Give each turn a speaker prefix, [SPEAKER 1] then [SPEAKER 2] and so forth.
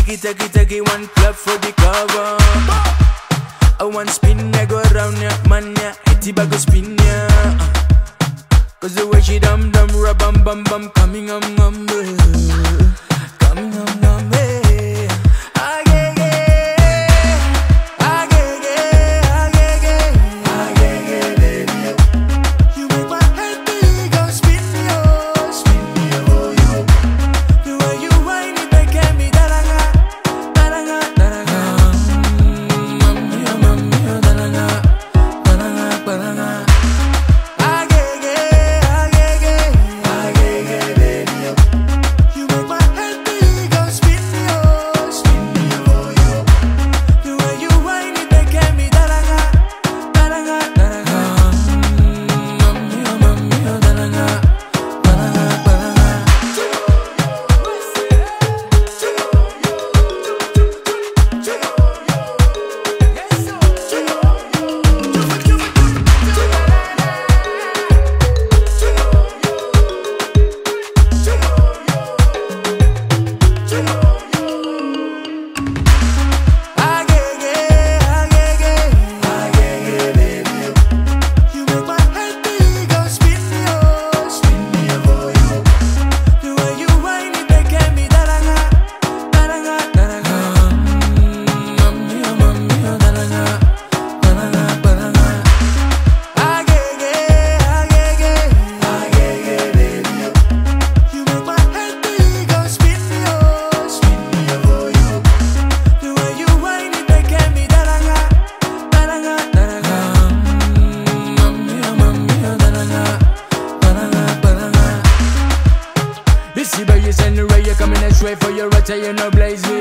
[SPEAKER 1] Tiki, one club for the cover. I want spin, I go around ya, man ya. Iti bago spin ya. Cause the way she dum dum, rabam bum bum, coming coming hey. You make my head big, go spin me, oh yo. The way you whine it, make me daranga. You make my head big, go spin me, oh yo. The way you whine it, make me daranga. You make my head big, go spin me, oh yo. The way you whine it, make me daranga. You make my head big, go spin me, oh yo. The way you whine it, make me daranga. This is where you send the ray, you coming straight for your right, you know blaze me.